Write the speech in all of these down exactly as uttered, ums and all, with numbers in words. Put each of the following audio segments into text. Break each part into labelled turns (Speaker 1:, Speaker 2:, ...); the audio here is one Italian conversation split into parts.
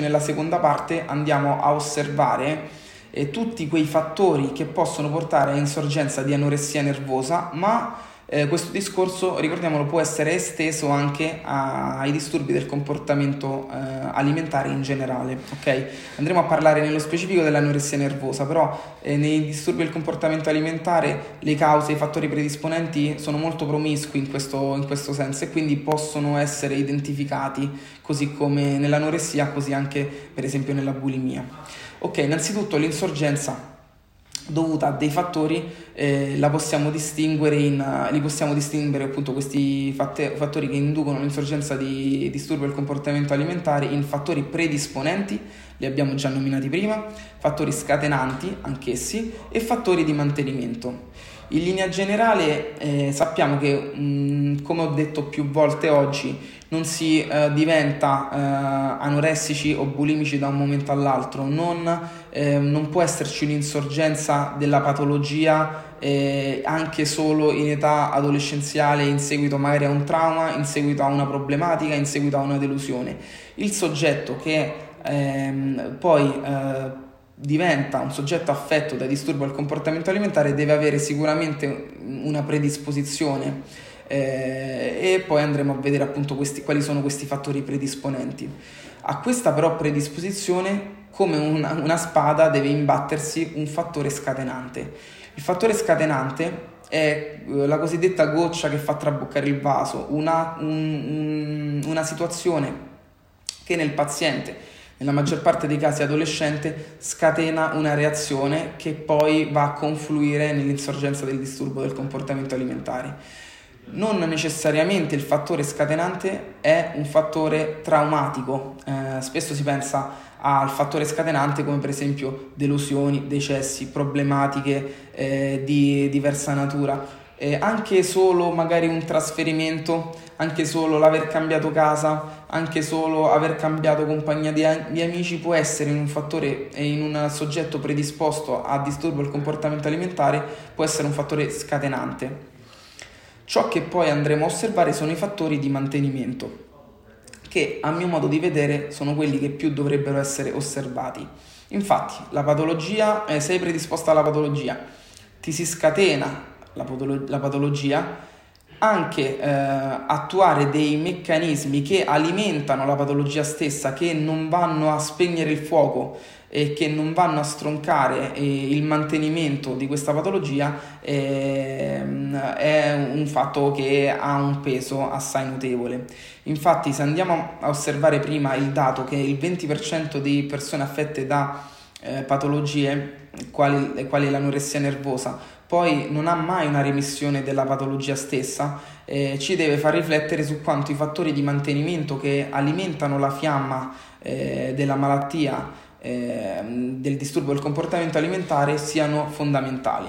Speaker 1: nella seconda parte andiamo a osservare eh, tutti quei fattori che possono portare a insorgenza di anoressia nervosa, ma Eh, questo discorso, ricordiamolo, può essere esteso anche a, ai disturbi del comportamento eh, alimentare in generale, ok? Andremo a parlare nello specifico dell'anoressia nervosa, però eh, nei disturbi del comportamento alimentare le cause, i fattori predisponenti sono molto promiscui in questo, in questo senso, e quindi possono essere identificati, così come nell'anoressia, così anche per esempio nella bulimia. Ok, innanzitutto l'insorgenza dovuta a dei fattori eh, la possiamo distinguere in, uh, li possiamo distinguere appunto questi fatte, fattori che inducono l'insorgenza di disturbo del comportamento alimentare in fattori predisponenti, li abbiamo già nominati prima, fattori scatenanti anch'essi e fattori di mantenimento. In linea generale eh, sappiamo che mh, come ho detto più volte oggi non si eh, diventa eh, anoressici o bulimici da un momento all'altro, non, eh, non può esserci un'insorgenza della patologia eh, anche solo in età adolescenziale, in seguito magari a un trauma, in seguito a una problematica, in seguito a una delusione. Il soggetto che ehm, poi eh, diventa un soggetto affetto da disturbo del comportamento alimentare deve avere sicuramente una predisposizione eh, e poi andremo a vedere appunto questi, quali sono questi fattori predisponenti. A questa però predisposizione, come una, una spada, deve imbattersi un fattore scatenante. Il fattore scatenante è la cosiddetta goccia che fa traboccare il vaso, una, un, un, una situazione che nel paziente, nella maggior parte dei casi adolescente, scatena una reazione che poi va a confluire nell'insorgenza del disturbo del comportamento alimentare. Non necessariamente il fattore scatenante è un fattore traumatico, eh, spesso si pensa al fattore scatenante come per esempio delusioni, decessi, problematiche eh, di diversa natura. Eh, anche solo magari un trasferimento, anche solo l'aver cambiato casa, anche solo aver cambiato compagnia di, di amici può essere in un fattore e in un soggetto predisposto a disturbo del comportamento alimentare, può essere un fattore scatenante. Ciò che poi andremo a osservare sono i fattori di mantenimento, che a mio modo di vedere sono quelli che più dovrebbero essere osservati. Infatti la patologia, eh, sei predisposta alla patologia, ti si scatena la, patolo- la patologia, anche eh, attuare dei meccanismi che alimentano la patologia stessa, che non vanno a spegnere il fuoco e che non vanno a stroncare eh, il mantenimento di questa patologia, eh, è un fatto che ha un peso assai notevole. Infatti, se andiamo a osservare prima il dato che il venti per cento di persone affette da eh, patologie quali, quali l'anoressia nervosa poi non ha mai una remissione della patologia stessa, eh, ci deve far riflettere su quanto i fattori di mantenimento che alimentano la fiamma eh, della malattia, eh, del disturbo del comportamento alimentare, siano fondamentali.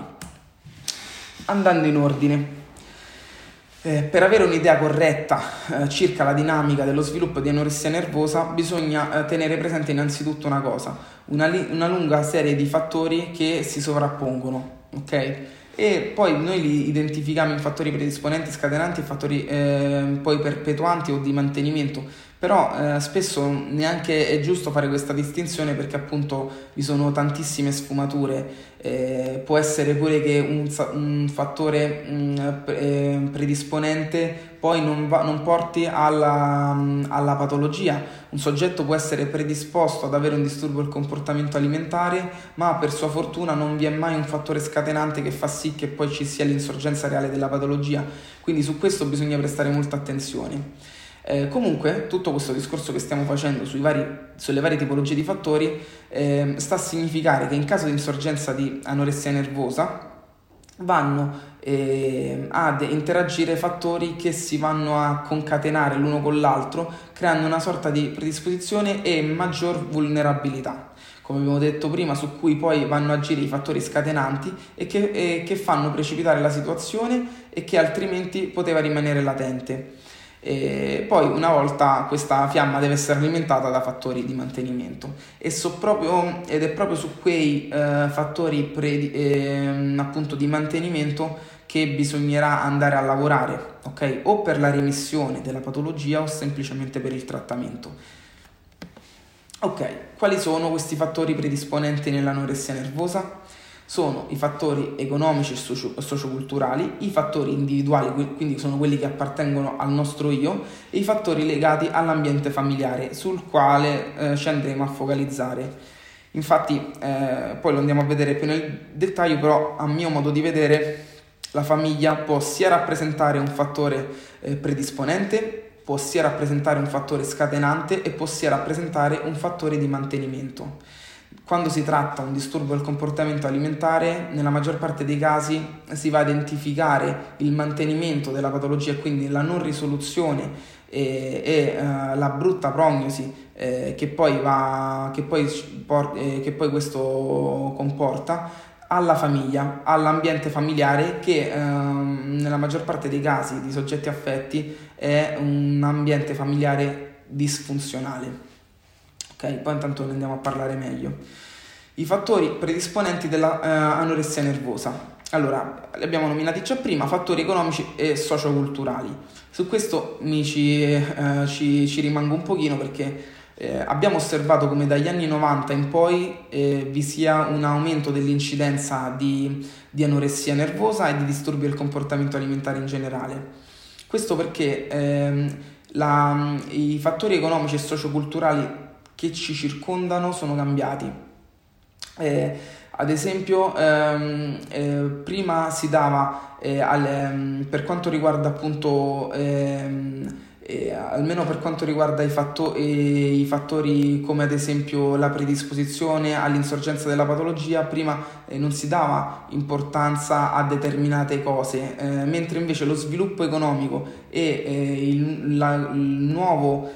Speaker 1: Andando in ordine, eh, per avere un'idea corretta eh, circa la dinamica dello sviluppo di anoressia nervosa bisogna eh, tenere presente innanzitutto una cosa, una, li- una lunga serie di fattori che si sovrappongono. Ok? E poi noi li identifichiamo in fattori predisponenti, scatenanti e fattori eh, poi perpetuanti o di mantenimento, però eh, spesso neanche è giusto fare questa distinzione, perché appunto vi sono tantissime sfumature. Eh, può essere pure che un, un fattore mh, pre, predisponente poi non, va, non porti alla, alla patologia. Un soggetto può essere predisposto ad avere un disturbo del comportamento alimentare, ma per sua fortuna non vi è mai un fattore scatenante che fa sì che poi ci sia l'insorgenza reale della patologia, quindi su questo bisogna prestare molta attenzione. Eh, comunque tutto questo discorso che stiamo facendo sui vari, sulle varie tipologie di fattori eh, sta a significare che in caso di insorgenza di anoressia nervosa vanno eh, ad interagire fattori che si vanno a concatenare l'uno con l'altro, creando una sorta di predisposizione e maggior vulnerabilità, come abbiamo detto prima, su cui poi vanno ad agire i fattori scatenanti e che, e che fanno precipitare la situazione e che altrimenti poteva rimanere latente. E poi una volta questa fiamma deve essere alimentata da fattori di mantenimento, e so proprio, ed è proprio su quei eh, fattori pre, eh, appunto di mantenimento che bisognerà andare a lavorare, ok? O per la remissione della patologia o semplicemente per il trattamento. Ok, quali sono questi fattori predisponenti nell'anoressia nervosa? Sono i fattori economici e socio- socioculturali, i fattori individuali, quindi sono quelli che appartengono al nostro io, e i fattori legati all'ambiente familiare, sul quale eh, ci andremo a focalizzare. Infatti, eh, poi lo andiamo a vedere più nel dettaglio, però a mio modo di vedere la famiglia può sia rappresentare un fattore eh, predisponente, può sia rappresentare un fattore scatenante e può sia rappresentare un fattore di mantenimento. Quando si tratta un disturbo del comportamento alimentare, nella maggior parte dei casi si va a identificare il mantenimento della patologia e quindi la non risoluzione e, e uh, la brutta prognosi eh, che, poi va, che, poi, por- eh, che poi questo comporta alla famiglia, all'ambiente familiare che ehm, nella maggior parte dei casi di soggetti affetti è un ambiente familiare disfunzionale. Ok, poi intanto ne andiamo a parlare meglio. I fattori predisponenti dell'anoressia eh, nervosa. Allora, li abbiamo nominati già prima, fattori economici e socioculturali. Su questo mi ci, eh, ci, ci rimango un pochino perché Eh, abbiamo osservato come dagli anni novanta in poi eh, vi sia un aumento dell'incidenza di, di anoressia nervosa e di disturbi del comportamento alimentare in generale. Questo perché ehm, la, i fattori economici e socioculturali che ci circondano sono cambiati. Eh, ad esempio, ehm, eh, prima si dava, eh, al, ehm, per quanto riguarda appunto... Ehm, E almeno per quanto riguarda i, fatto- i fattori come ad esempio la predisposizione all'insorgenza della patologia, prima eh, non si dava importanza a determinate cose, eh, mentre invece lo sviluppo economico e eh, il, la, il nuovo,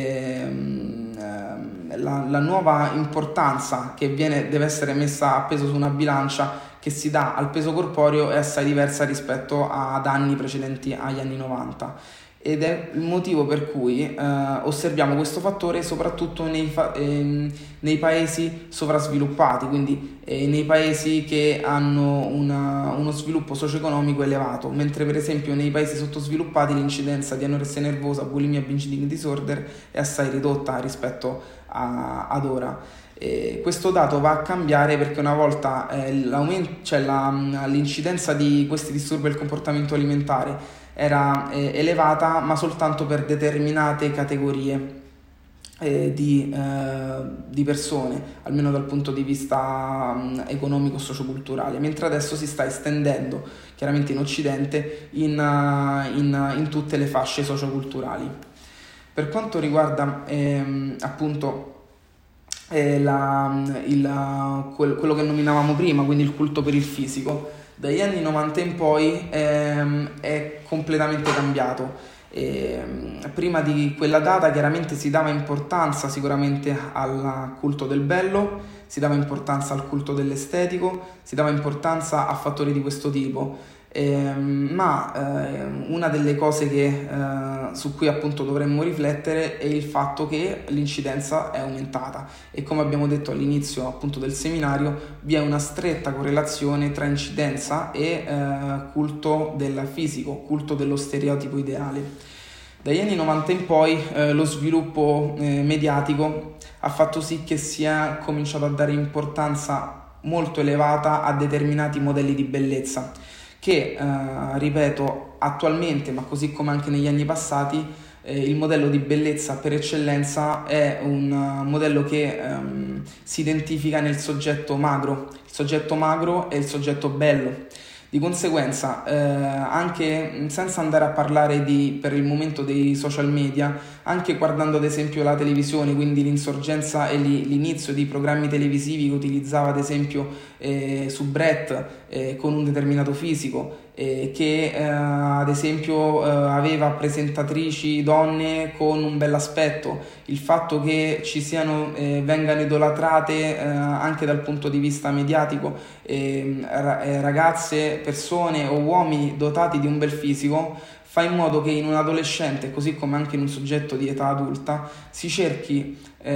Speaker 1: ehm, la, la nuova importanza che viene, deve essere messa a peso su una bilancia che si dà al peso corporeo è assai diversa rispetto ad anni precedenti agli anni novanta. Ed è il motivo per cui eh, osserviamo questo fattore soprattutto nei, fa- ehm, nei paesi sovrasviluppati, quindi eh, nei paesi che hanno una, uno sviluppo socio-economico elevato, mentre per esempio nei paesi sottosviluppati l'incidenza di anoressia nervosa, bulimia, binge eating disorder è assai ridotta rispetto a, ad ora. E questo dato va a cambiare perché una volta eh, cioè la, l'incidenza di questi disturbi del comportamento alimentare era eh, elevata ma soltanto per determinate categorie eh, di, eh, di persone, almeno dal punto di vista um, economico-socioculturale, mentre adesso si sta estendendo chiaramente in Occidente in, uh, in, in tutte le fasce socioculturali. Per quanto riguarda ehm, appunto eh, la, il, quel, quello che nominavamo prima, quindi il culto per il fisico, dagli anni novanta in poi ehm, è completamente cambiato. E, prima di quella data chiaramente si dava importanza sicuramente al culto del bello, si dava importanza al culto dell'estetico, si dava importanza a fattori di questo tipo. Eh, ma eh, una delle cose che, eh, su cui appunto dovremmo riflettere è il fatto che l'incidenza è aumentata e, come abbiamo detto all'inizio appunto del seminario, vi è una stretta correlazione tra incidenza e eh, culto del fisico, culto dello stereotipo ideale. Dagli anni novanta in poi eh, lo sviluppo eh, mediatico ha fatto sì che sia cominciato a dare importanza molto elevata a determinati modelli di bellezza che, eh, ripeto, attualmente, ma così come anche negli anni passati, eh, il modello di bellezza per eccellenza è un uh, modello che um, si identifica nel soggetto magro. Il soggetto magro è il soggetto bello. Di conseguenza, eh, anche senza andare a parlare di, per il momento dei social media, anche guardando ad esempio la televisione, quindi l'insorgenza e l'inizio di programmi televisivi che utilizzava ad esempio eh, soubrette eh, con un determinato fisico, eh, che eh, ad esempio eh, aveva presentatrici donne con un bell'aspetto, il fatto che ci siano, eh, vengano idolatrate eh, anche dal punto di vista mediatico eh, ragazze, persone o uomini dotati di un bel fisico, fa in modo che in un adolescente, così come anche in un soggetto di età adulta, si cerchi, eh,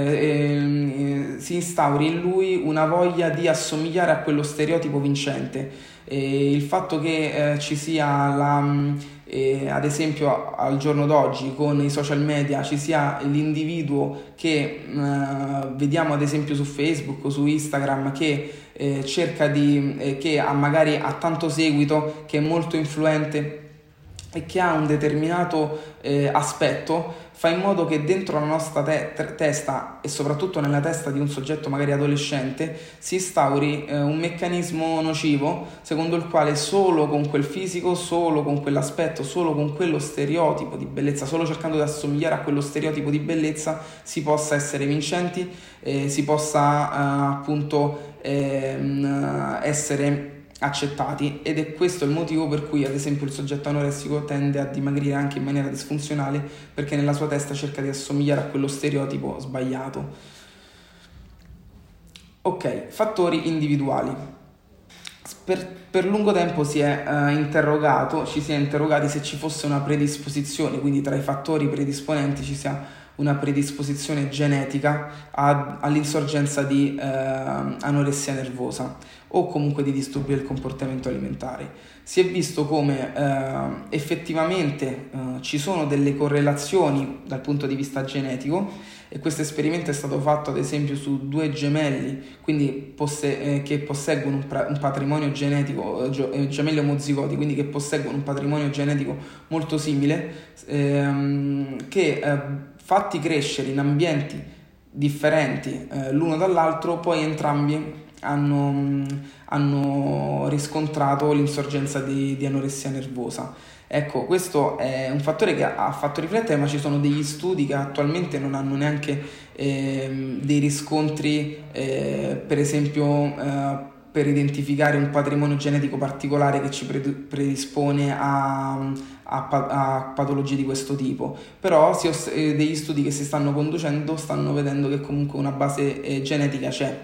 Speaker 1: eh, si instauri in lui una voglia di assomigliare a quello stereotipo vincente. E il fatto che eh, ci sia la, eh, ad esempio al giorno d'oggi con i social media ci sia l'individuo che eh, vediamo ad esempio su Facebook o su Instagram che eh, cerca di eh, che ha magari ha tanto seguito, che è molto influente e che ha un determinato eh, aspetto, fa in modo che dentro la nostra te- te- testa e soprattutto nella testa di un soggetto magari adolescente si instauri eh, un meccanismo nocivo secondo il quale solo con quel fisico, solo con quell'aspetto, solo con quello stereotipo di bellezza, solo cercando di assomigliare a quello stereotipo di bellezza si possa essere vincenti, eh, si possa eh, appunto ehm, essere accettati, ed è questo il motivo per cui ad esempio il soggetto anoressico tende a dimagrire anche in maniera disfunzionale, perché nella sua testa cerca di assomigliare a quello stereotipo sbagliato. Ok, fattori individuali. Per, per lungo tempo si è uh, interrogato, ci si è interrogati se ci fosse una predisposizione, quindi tra i fattori predisponenti ci sia una predisposizione genetica a, all'insorgenza di uh, anoressia nervosa o comunque di disturbi del comportamento alimentare. Si è visto come uh, effettivamente uh, ci sono delle correlazioni dal punto di vista genetico, e questo esperimento è stato fatto ad esempio su due gemelli, quindi posse- eh, che posseggono un, pra- un patrimonio genetico, eh, gemelli omozigoti, quindi che posseggono un patrimonio genetico molto simile, ehm, che eh, fatti crescere in ambienti differenti eh, l'uno dall'altro, poi entrambi hanno, hanno riscontrato l'insorgenza di, di anoressia nervosa. Ecco, questo è un fattore che ha fatto riflettere, ma ci sono degli studi che attualmente non hanno neanche eh, dei riscontri, eh, per esempio eh, per identificare un patrimonio genetico particolare che ci predispone a, a, a patologie di questo tipo. Però si oss- eh, degli studi che si stanno conducendo stanno vedendo che comunque una base eh, genetica c'è.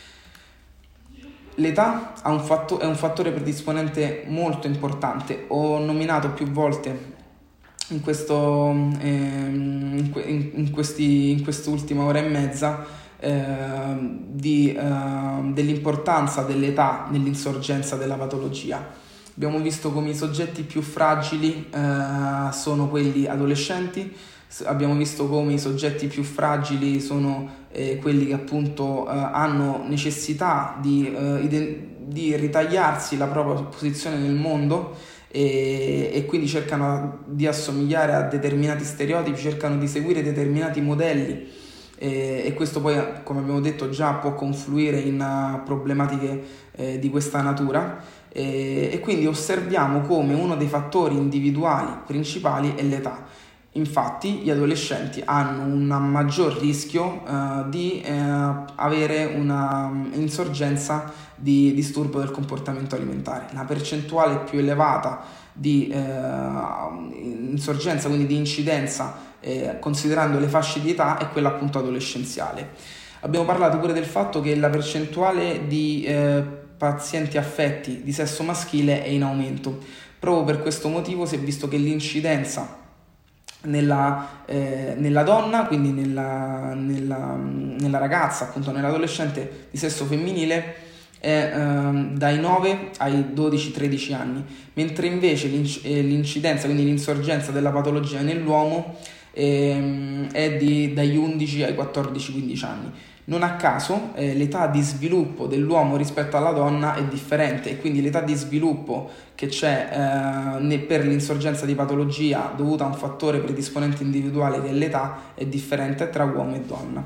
Speaker 1: L'età ha un fatto- è un fattore predisponente molto importante. Ho nominato più volte in, questo, ehm, in, que- in, questi, in quest'ultima ora e mezza eh, di, eh, dell'importanza dell'età nell'insorgenza della patologia. Abbiamo visto come i soggetti più fragili eh, sono quelli adolescenti. Abbiamo visto come i soggetti più fragili sono eh, quelli che appunto eh, hanno necessità di, eh, ide- di ritagliarsi la propria posizione nel mondo e, e quindi cercano di assomigliare a determinati stereotipi, cercano di seguire determinati modelli e, e questo poi, come abbiamo detto, già può confluire in uh, problematiche eh, di questa natura. E, e quindi osserviamo come uno dei fattori individuali principali è l'età. Infatti gli adolescenti hanno un maggior rischio uh, di uh, avere una insorgenza di disturbo del comportamento alimentare. La percentuale più elevata di uh, insorgenza, quindi di incidenza, eh, considerando le fasce di età, è quella appunto adolescenziale. Abbiamo parlato pure del fatto che la percentuale di eh, pazienti affetti di sesso maschile è in aumento. Proprio per questo motivo si è visto che l'incidenza Nella, eh, nella donna, quindi nella, nella, nella ragazza, appunto nell'adolescente di sesso femminile, è eh, dai nove ai dodici tredici anni, mentre invece l'inc- eh, l'incidenza, quindi l'insorgenza della patologia nell'uomo eh, è di, dagli undici ai quattordici quindici anni. Non a caso eh, l'età di sviluppo dell'uomo rispetto alla donna è differente, e quindi l'età di sviluppo che c'è eh, per l'insorgenza di patologia dovuta a un fattore predisponente individuale che è l'età è differente tra uomo e donna.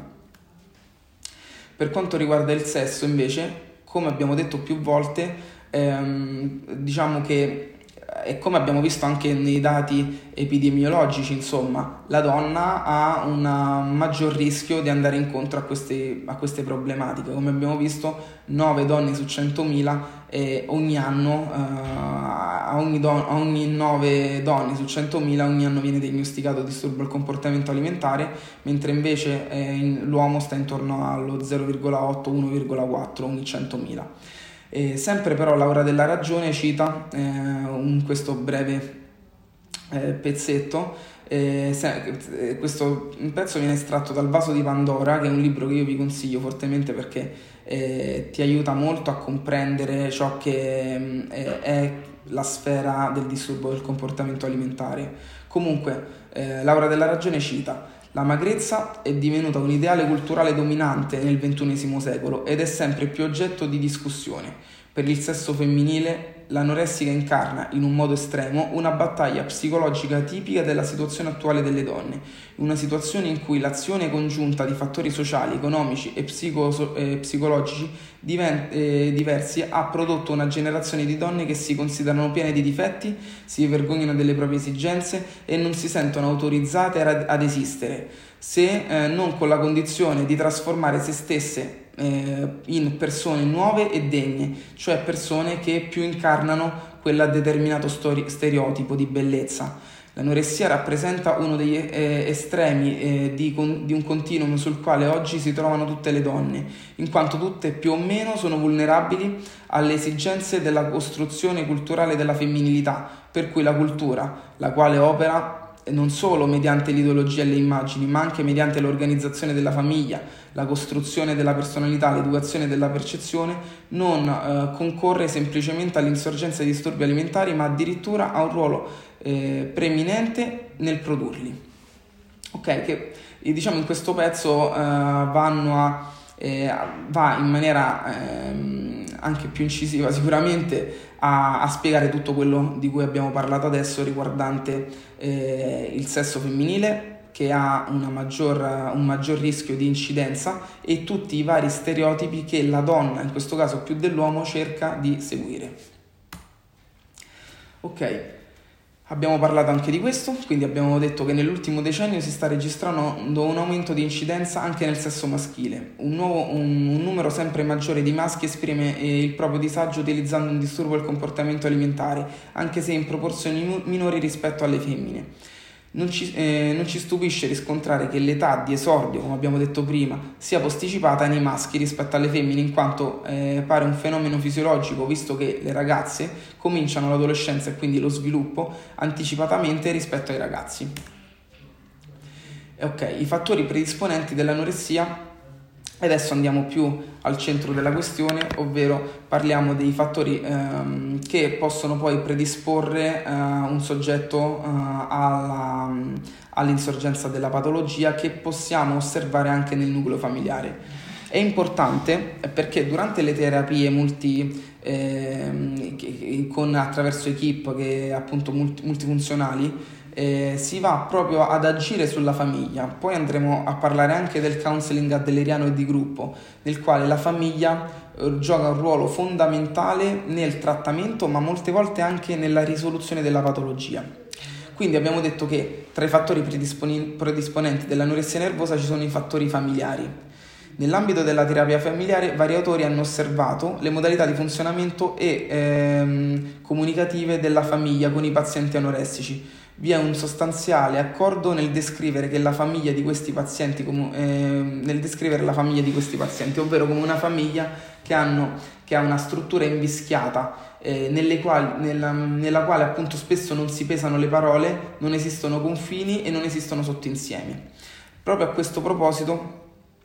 Speaker 1: Per quanto riguarda il sesso invece, come abbiamo detto più volte, ehm, diciamo che e come abbiamo visto anche nei dati epidemiologici, insomma, la donna ha un maggior rischio di andare incontro a queste, a queste problematiche. Come abbiamo visto, nove donne su centomila e ogni anno, eh, a, ogni don- a ogni nove donne su centomila ogni anno viene diagnosticato disturbo del comportamento alimentare, mentre invece eh, in, l'uomo sta intorno allo zero virgola otto uno virgola quattro ogni centomila. E sempre però Laura Della Ragione cita eh, in questo breve eh, pezzetto Eh, se, eh, questo pezzo viene estratto dal Vaso di Pandora, che è un libro che io vi consiglio fortemente perché eh, ti aiuta molto a comprendere ciò che eh, è la sfera del disturbo del comportamento alimentare. Comunque, eh, Laura Della Ragione cita: la magrezza è divenuta un ideale culturale dominante nel ventunesimo secolo ed è sempre più oggetto di discussione. Per il sesso femminile, l'anoressica incarna, in un modo estremo, una battaglia psicologica tipica della situazione attuale delle donne, una situazione in cui l'azione congiunta di fattori sociali, economici e psico- eh, psicologici diven- eh, diversi ha prodotto una generazione di donne che si considerano piene di difetti, si vergognano delle proprie esigenze e non si sentono autorizzate ad, ad esistere, se eh, non con la condizione di trasformare se stesse in persone nuove e degne, cioè persone che più incarnano quel determinato stori- stereotipo di bellezza. L'anoressia rappresenta uno degli eh, estremi eh, di, con- di un continuum sul quale oggi si trovano tutte le donne, in quanto tutte più o meno sono vulnerabili alle esigenze della costruzione culturale della femminilità, per cui la cultura, la quale opera non solo mediante l'ideologia e le immagini, ma anche mediante l'organizzazione della famiglia, la costruzione della personalità, l'educazione della percezione, non eh, concorre semplicemente all'insorgenza di disturbi alimentari, ma addirittura ha un ruolo eh, preeminente nel produrli. Ok, che diciamo in questo pezzo eh, vanno a eh, va in maniera eh, anche più incisiva sicuramente a, a spiegare tutto quello di cui abbiamo parlato adesso riguardante eh, il sesso femminile, che ha una maggior, un maggior rischio di incidenza, e tutti i vari stereotipi che la donna, in questo caso più dell'uomo, cerca di seguire. Ok, abbiamo parlato anche di questo, quindi abbiamo detto che nell'ultimo decennio si sta registrando un aumento di incidenza anche nel sesso maschile. Un, nuovo, un, un numero sempre maggiore di maschi esprime eh, il proprio disagio utilizzando un disturbo del comportamento alimentare, anche se in proporzioni minori rispetto alle femmine. Non ci, eh, non ci stupisce riscontrare che l'età di esordio, come abbiamo detto prima, sia posticipata nei maschi rispetto alle femmine, in quanto eh, pare un fenomeno fisiologico, visto che le ragazze cominciano l'adolescenza e quindi lo sviluppo anticipatamente rispetto ai ragazzi. Ok, i fattori predisponenti dell'anoressia. Adesso andiamo più al centro della questione, ovvero parliamo dei fattori ehm, che possono poi predisporre eh, un soggetto eh, alla, all'insorgenza della patologia, che possiamo osservare anche nel nucleo familiare. È importante perché durante le terapie multi, eh, con, attraverso equip che appunto multi, multifunzionali, Eh, si va proprio ad agire sulla famiglia. Poi andremo a parlare anche del counseling adleriano e di gruppo, nel quale la famiglia eh, gioca un ruolo fondamentale nel trattamento, ma molte volte anche nella risoluzione della patologia. Quindi abbiamo detto che tra i fattori predisponi- predisponenti dell'anoressia nervosa ci sono i fattori familiari. Nell'ambito della terapia familiare, vari autori hanno osservato le modalità di funzionamento e ehm, comunicative della famiglia con i pazienti anoressici. Vi è un sostanziale accordo nel descrivere che la famiglia di questi pazienti, come, eh, nel descrivere la famiglia di questi pazienti, ovvero come una famiglia che, hanno, che ha una struttura invischiata, eh, nelle quali, nella, nella quale appunto spesso non si pesano le parole, non esistono confini e non esistono sottoinsiemi. Proprio a questo proposito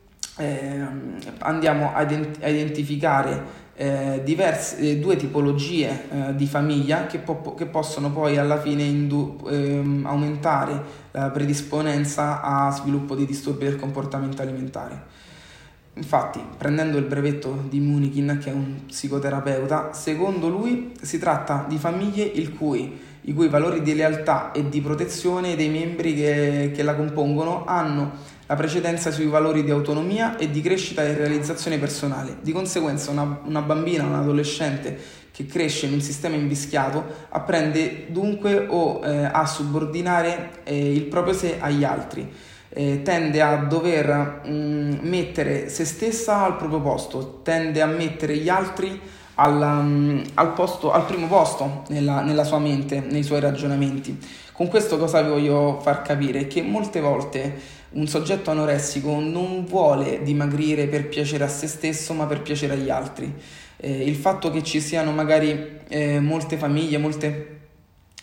Speaker 1: eh, andiamo a, ident- a identificare Eh, diverse, eh, due tipologie eh, di famiglia che, po- che possono poi alla fine indu- ehm, aumentare la predisponenza a sviluppo di disturbi del comportamento alimentare. Infatti, prendendo il brevetto di Munikin, che è un psicoterapeuta, secondo lui si tratta di famiglie il cui, i cui valori di lealtà e di protezione dei membri che, che la compongono hanno la precedenza sui valori di autonomia e di crescita e realizzazione personale. Di conseguenza una, una bambina, un adolescente che cresce in un sistema invischiato apprende dunque o eh, a subordinare eh, il proprio sé agli altri, eh, tende a dover mh, mettere se stessa al proprio posto, tende a mettere gli altri al, um, al, posto, al primo posto nella, nella sua mente, nei suoi ragionamenti. Con questo cosa vi voglio far capire? Che molte volte un soggetto anoressico non vuole dimagrire per piacere a se stesso, ma per piacere agli altri. Eh, il fatto che ci siano magari eh, molte famiglie, molte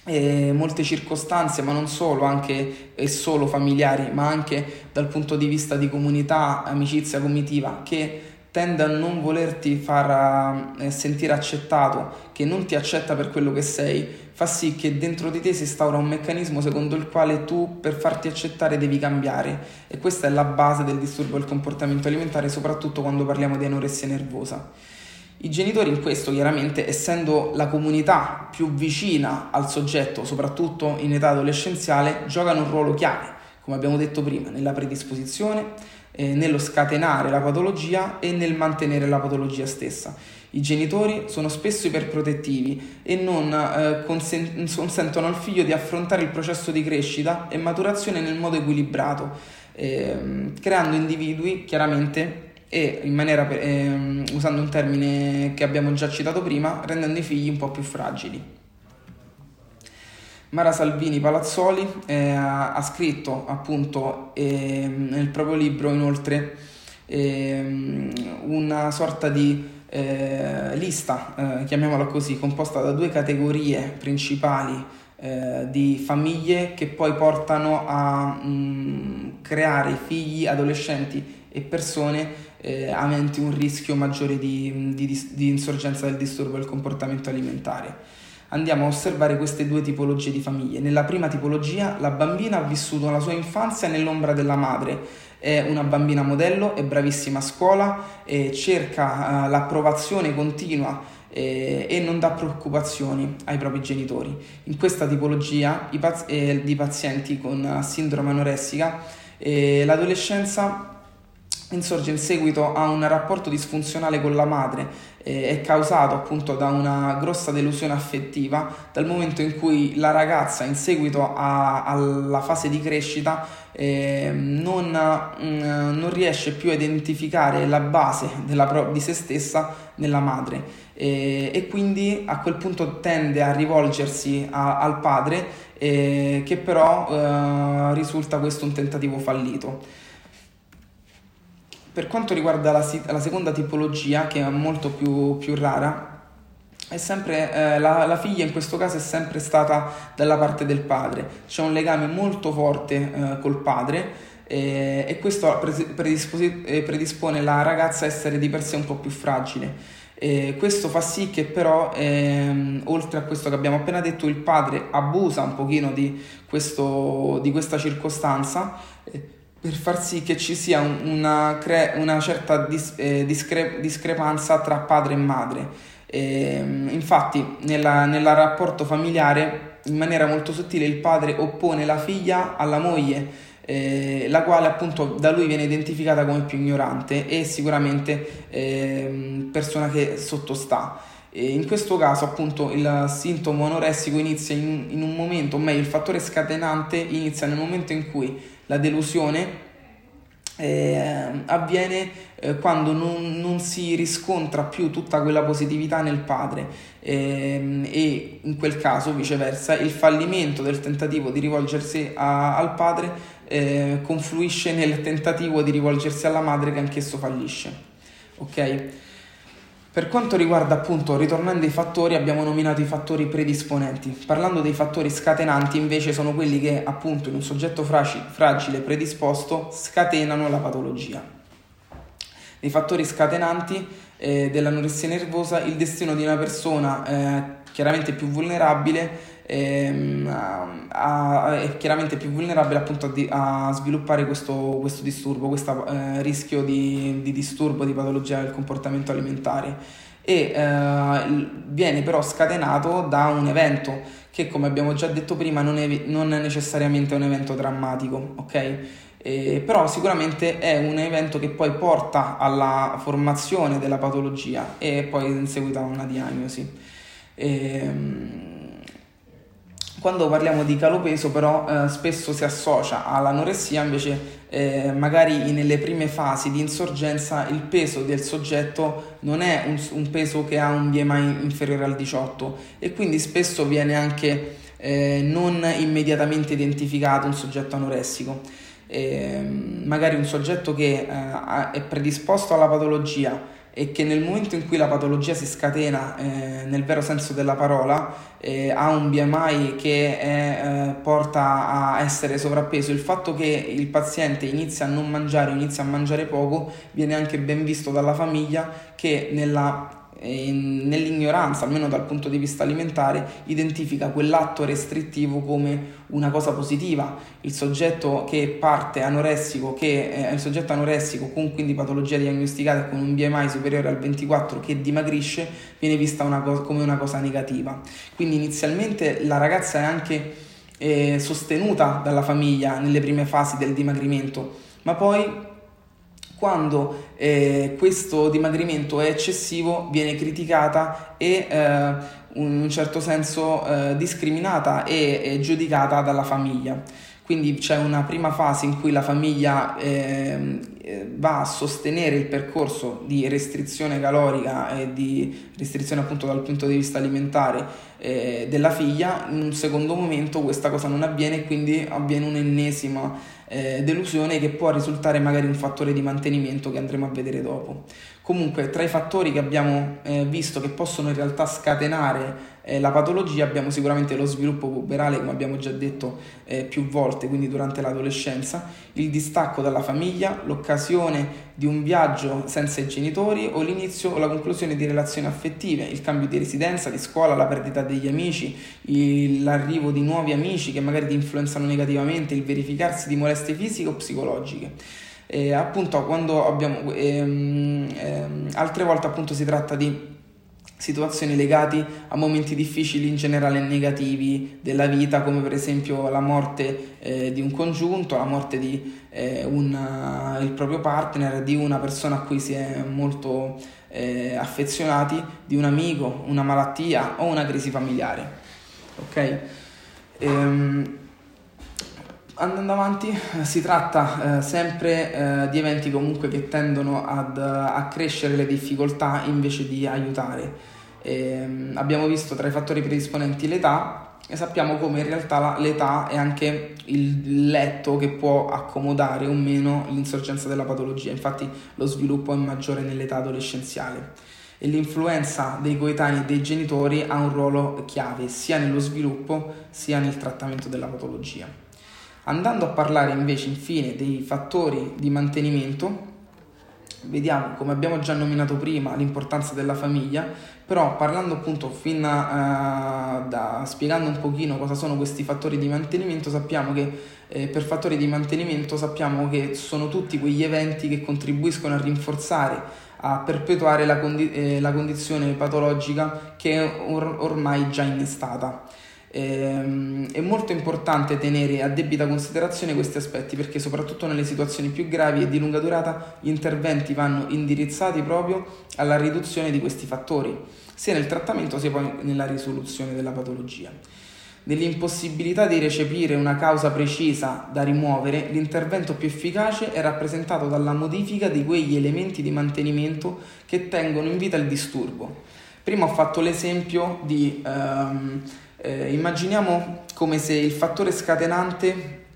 Speaker 1: eh, molte circostanze, ma non solo, anche e solo familiari, ma anche dal punto di vista di comunità, amicizia comitiva, che tende a non volerti far eh, sentire accettato, che non ti accetta per quello che sei, fa sì che dentro di te si instaura un meccanismo secondo il quale tu, per farti accettare, devi cambiare, e questa è la base del disturbo del comportamento alimentare, soprattutto quando parliamo di anoressia nervosa. I genitori in questo, chiaramente, essendo la comunità più vicina al soggetto, soprattutto in età adolescenziale, giocano un ruolo chiave, come abbiamo detto prima, nella predisposizione, eh, nello scatenare la patologia e nel mantenere la patologia stessa. I genitori sono spesso iperprotettivi e non eh, consen- consentono al figlio di affrontare il processo di crescita e maturazione nel modo equilibrato, eh, creando individui, chiaramente, e in maniera, eh, usando un termine che abbiamo già citato prima, rendendo i figli un po' più fragili. Mara Salvini Palazzoli eh, ha scritto appunto eh, nel proprio libro inoltre eh, una sorta di eh, lista, eh, chiamiamola così, composta da due categorie principali eh, di famiglie che poi portano a mh, creare figli, adolescenti e persone eh, aventi un rischio maggiore di, di, di insorgenza del disturbo del comportamento alimentare. Andiamo a osservare queste due tipologie di famiglie. Nella prima tipologia la bambina ha vissuto la sua infanzia nell'ombra della madre, è una bambina modello, è bravissima a scuola, eh, cerca eh, l'approvazione continua eh, e non dà preoccupazioni ai propri genitori. In questa tipologia i paz- eh, di pazienti con sindrome anoressica eh, l'adolescenza insorge in seguito a un rapporto disfunzionale con la madre, eh, è causato appunto da una grossa delusione affettiva, dal momento in cui la ragazza, in seguito a, alla fase di crescita, eh, non, mh, non riesce più a identificare la base della pro- di se stessa nella madre, eh, e quindi a quel punto tende a rivolgersi a, al padre, eh, che però eh, risulta questo un tentativo fallito. Per quanto riguarda la, la seconda tipologia, che è molto più, più rara, è sempre eh, la, la figlia in questo caso è sempre stata dalla parte del padre, c'è un legame molto forte eh, col padre eh, e questo predispos- predispone la ragazza a essere di per sé un po' più fragile. Eh, questo fa sì che però, ehm, oltre a questo che abbiamo appena detto, il padre abusa un pochino di, questo, di questa circostanza eh, per far sì che ci sia un, una, cre- una certa dis- eh, discre- discrepanza tra padre e madre. E, infatti nel rapporto familiare, in maniera molto sottile, il padre oppone la figlia alla moglie, eh, la quale appunto da lui viene identificata come più ignorante e sicuramente eh, persona che sottostà. E in questo caso appunto il sintomo anoressico inizia in, in un momento, o meglio il fattore scatenante inizia nel momento in cui la delusione eh, avviene eh, quando non, non si riscontra più tutta quella positività nel padre, eh, e in quel caso viceversa il fallimento del tentativo di rivolgersi a, al padre eh, confluisce nel tentativo di rivolgersi alla madre, che anch'esso fallisce. Ok? Per quanto riguarda appunto, ritornando ai fattori, abbiamo nominato i fattori predisponenti. Parlando dei fattori scatenanti, invece, sono quelli che appunto in un soggetto fragile predisposto scatenano la patologia. Nei fattori scatenanti eh, dell'anoressia nervosa, il destino di una persona eh, chiaramente più vulnerabile ehm, a, è chiaramente più vulnerabile appunto a, di, a sviluppare questo, questo disturbo, questo eh, rischio di, di disturbo di patologia del comportamento alimentare, e eh, viene però scatenato da un evento che, come abbiamo già detto prima, non è, non è necessariamente un evento drammatico, ok? Eh, però sicuramente è un evento che poi porta alla formazione della patologia e poi in seguito a una diagnosi. Ehm, Quando parliamo di calo peso però eh, spesso si associa all'anoressia, invece eh, magari nelle prime fasi di insorgenza il peso del soggetto non è un, un peso che ha un B M I inferiore al diciotto, e quindi spesso viene anche eh, non immediatamente identificato un soggetto anoressico. Eh, magari un soggetto che eh, è predisposto alla patologia e che nel momento in cui la patologia si scatena eh, nel vero senso della parola, eh, ha un B M I che è, eh, porta a essere sovrappeso, il fatto che il paziente inizia a non mangiare o inizia a mangiare poco viene anche ben visto dalla famiglia, che nella nell'ignoranza, almeno dal punto di vista alimentare, identifica quell'atto restrittivo come una cosa positiva. Il soggetto che parte anoressico, che è il soggetto anoressico con quindi patologia diagnosticata con un B M I superiore al ventiquattro che dimagrisce, viene vista una cosa, come una cosa negativa. Quindi inizialmente la ragazza è anche eh, sostenuta dalla famiglia nelle prime fasi del dimagrimento, ma poi quando eh, questo dimagrimento è eccessivo viene criticata e eh, in un certo senso eh, discriminata e, e giudicata dalla famiglia. Quindi c'è una prima fase in cui la famiglia eh, va a sostenere il percorso di restrizione calorica e di restrizione appunto dal punto di vista alimentare eh, della figlia. In un secondo momento questa cosa non avviene e quindi avviene un'ennesima eh, delusione che può risultare magari un fattore di mantenimento che andremo a vedere dopo. Comunque, tra i fattori che abbiamo eh, visto che possono in realtà scatenare eh, la patologia abbiamo sicuramente lo sviluppo puberale, come abbiamo già detto eh, più volte, quindi durante l'adolescenza, il distacco dalla famiglia, l'occasione di un viaggio senza i genitori o l'inizio o la conclusione di relazioni affettive, il cambio di residenza, di scuola, la perdita degli amici, il, l'arrivo di nuovi amici che magari ti influenzano negativamente, il verificarsi di molestie fisiche o psicologiche. E appunto quando abbiamo ehm, ehm, altre volte appunto si tratta di situazioni legate a momenti difficili in generale negativi della vita, come per esempio la morte eh, di un congiunto, la morte di eh, una, il proprio partner, di una persona a cui si è molto eh, affezionati, di un amico, una malattia o una crisi familiare. Ok? Ehm, Andando avanti, si tratta eh, sempre eh, di eventi comunque che tendono ad accrescere le difficoltà invece di aiutare. E, abbiamo visto tra i fattori predisponenti l'età e sappiamo come in realtà la, l'età è anche il letto che può accomodare o meno l'insorgenza della patologia. Infatti lo sviluppo è maggiore nell'età adolescenziale e l'influenza dei coetanei e dei genitori ha un ruolo chiave sia nello sviluppo sia nel trattamento della patologia. Andando a parlare invece infine dei fattori di mantenimento, vediamo, come abbiamo già nominato prima, l'importanza della famiglia, però parlando appunto fin a, da, spiegando un pochino cosa sono questi fattori di mantenimento, sappiamo che eh, per fattori di mantenimento sappiamo che sono tutti quegli eventi che contribuiscono a rinforzare, a perpetuare la, condi- eh, la condizione patologica che è or- ormai già innestata. È molto importante tenere a debita considerazione questi aspetti perché soprattutto nelle situazioni più gravi e di lunga durata gli interventi vanno indirizzati proprio alla riduzione di questi fattori, sia nel trattamento sia poi nella risoluzione della patologia. Nell'impossibilità di recepire una causa precisa da rimuovere, l'intervento più efficace è rappresentato dalla modifica di quegli elementi di mantenimento che tengono in vita il disturbo. Prima ho fatto l'esempio di um, Eh, immaginiamo come se il fattore scatenante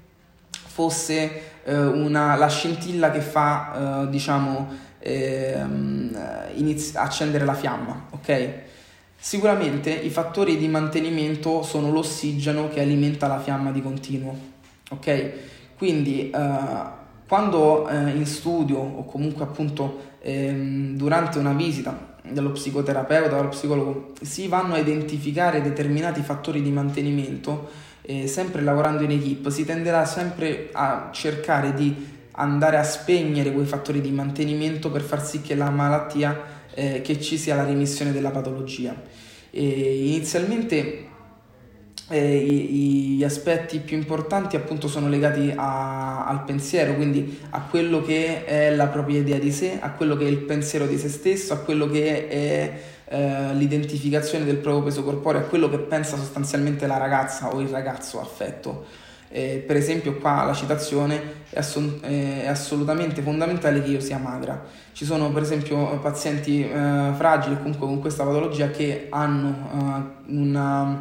Speaker 1: fosse eh, una, la scintilla che fa eh, diciamo eh, inizi- accendere la fiamma, ok? Sicuramente i fattori di mantenimento sono l'ossigeno che alimenta la fiamma di continuo, ok? Quindi eh, quando eh, in studio o comunque appunto ehm, durante una visita dallo psicoterapeuta, dallo psicologo, si vanno a identificare determinati fattori di mantenimento, eh, sempre lavorando in equipe, si tenderà sempre a cercare di andare a spegnere quei fattori di mantenimento per far sì che la malattia, eh, che ci sia la remissione della patologia. E inizialmente eh, gli aspetti più importanti appunto sono legati a, al pensiero, quindi a quello che è la propria idea di sé, a quello che è il pensiero di se stesso, a quello che è eh, l'identificazione del proprio peso corporeo, a quello che pensa sostanzialmente la ragazza o il ragazzo affetto. Eh, per esempio qua la citazione è, ass- è assolutamente fondamentale che io sia magra. Ci sono per esempio pazienti eh, fragili comunque con questa patologia che hanno uh, una... che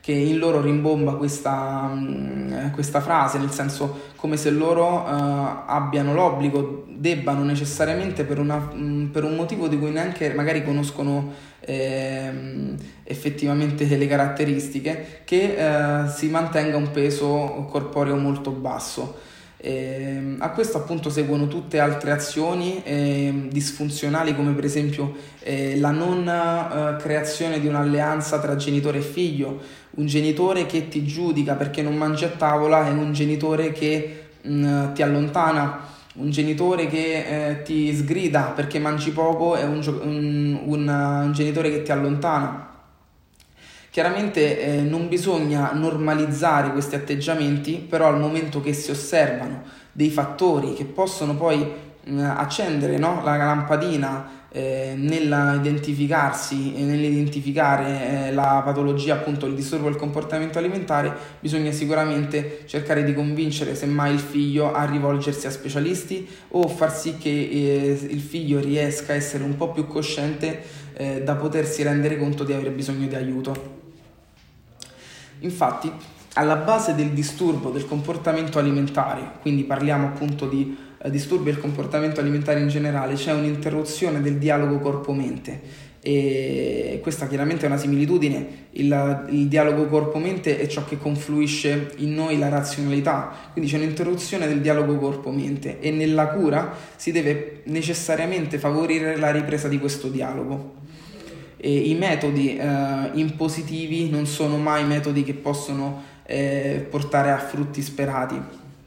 Speaker 1: che in loro rimbomba questa, mh, questa frase, nel senso come se loro uh, abbiano l'obbligo, debbano necessariamente per, una, mh, per un motivo di cui neanche magari conoscono eh, effettivamente le caratteristiche, che uh, si mantenga un peso corporeo molto basso. Eh, a questo appunto seguono tutte altre azioni eh, disfunzionali, come per esempio eh, la non eh, creazione di un'alleanza tra genitore e figlio. Un genitore che ti giudica perché non mangi a tavola è un genitore che mh, ti allontana. Un genitore che eh, ti sgrida perché mangi poco è un, un, un, un genitore che ti allontana. Chiaramente eh, non bisogna normalizzare questi atteggiamenti, però al momento che si osservano dei fattori che possono poi mh, accendere, no, la lampadina eh, nell'identificarsi e nell'identificare eh, la patologia, appunto il disturbo del comportamento alimentare, bisogna sicuramente cercare di convincere semmai il figlio a rivolgersi a specialisti o far sì che eh, il figlio riesca a essere un po' più cosciente eh, da potersi rendere conto di avere bisogno di aiuto. Infatti, alla base del disturbo del comportamento alimentare, quindi parliamo appunto di eh, disturbi del comportamento alimentare in generale, c'è un'interruzione del dialogo corpo-mente, e questa chiaramente è una similitudine. Il, il dialogo corpo-mente è ciò che confluisce in noi la razionalità, quindi c'è un'interruzione del dialogo corpo-mente e nella cura si deve necessariamente favorire la ripresa di questo dialogo. E i metodi eh, impositivi non sono mai metodi che possono eh, portare a frutti sperati.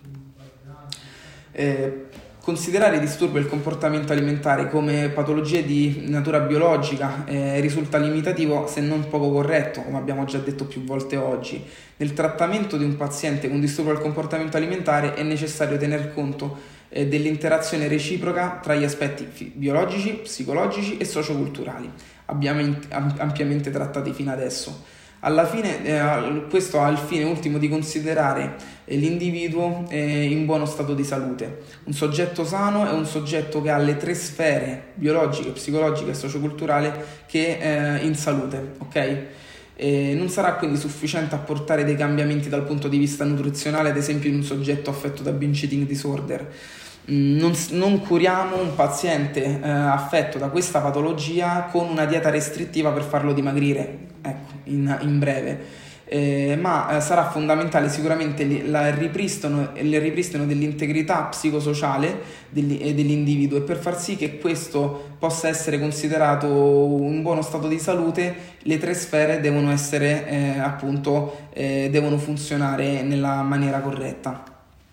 Speaker 1: Eh, considerare i disturbi del comportamento alimentare come patologie di natura biologica eh, risulta limitativo, se non poco corretto, come abbiamo già detto più volte oggi. Nel trattamento di un paziente con disturbo del comportamento alimentare è necessario tener conto eh, dell'interazione reciproca tra gli aspetti fi- biologici, psicologici e socioculturali, abbiamo ampiamente trattati fino adesso. Alla fine, eh, questo ha il fine ultimo di considerare eh, l'individuo eh, in buono stato di salute. Un soggetto sano è un soggetto che ha le tre sfere biologiche, psicologiche e socioculturali che eh, in salute, ok? E non sarà quindi sufficiente apportare dei cambiamenti dal punto di vista nutrizionale, ad esempio in un soggetto affetto da binge eating disorder. Non, non curiamo un paziente eh, affetto da questa patologia con una dieta restrittiva per farlo dimagrire, ecco, in, in breve, eh, ma eh, sarà fondamentale sicuramente il, la, il, ripristino, il ripristino dell'integrità psicosociale degli, eh, dell'individuo, e per far sì che questo possa essere considerato un buono stato di salute, le tre sfere devono essere eh, appunto eh, devono funzionare nella maniera corretta.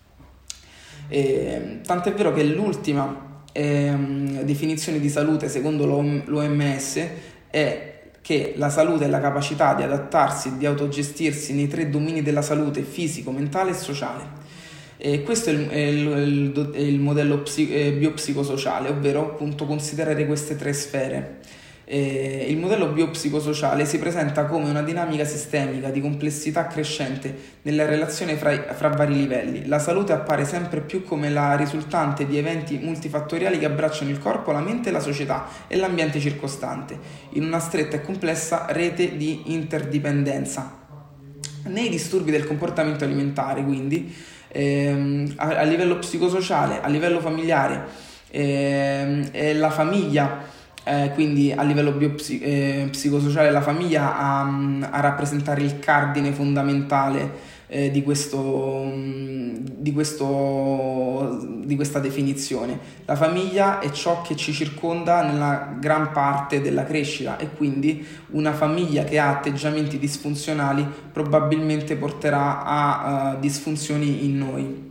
Speaker 1: Eh, tant'è vero che l'ultima eh, definizione di salute secondo l'O M S è che la salute è la capacità di adattarsi e di autogestirsi nei tre domini della salute: fisico, mentale e sociale. E questo è il, è il, il, è il modello psi, eh, biopsicosociale, ovvero appunto considerare queste tre sfere. Eh, il modello biopsicosociale si presenta come una dinamica sistemica di complessità crescente nella relazione fra, fra vari livelli. La salute appare sempre più come la risultante di eventi multifattoriali che abbracciano il corpo, la mente, la società e l'ambiente circostante, in una stretta e complessa rete di interdipendenza. Nei disturbi del comportamento alimentare, quindi, ehm, a, a livello psicosociale, a livello familiare, ehm, è la famiglia, Eh, quindi a livello biopsi- eh, psicosociale la famiglia a, a rappresentare il cardine fondamentale eh, di, questo, di, questo, di questa definizione. La famiglia è ciò che ci circonda nella gran parte della crescita, e quindi una famiglia che ha atteggiamenti disfunzionali probabilmente porterà a uh, disfunzioni in noi.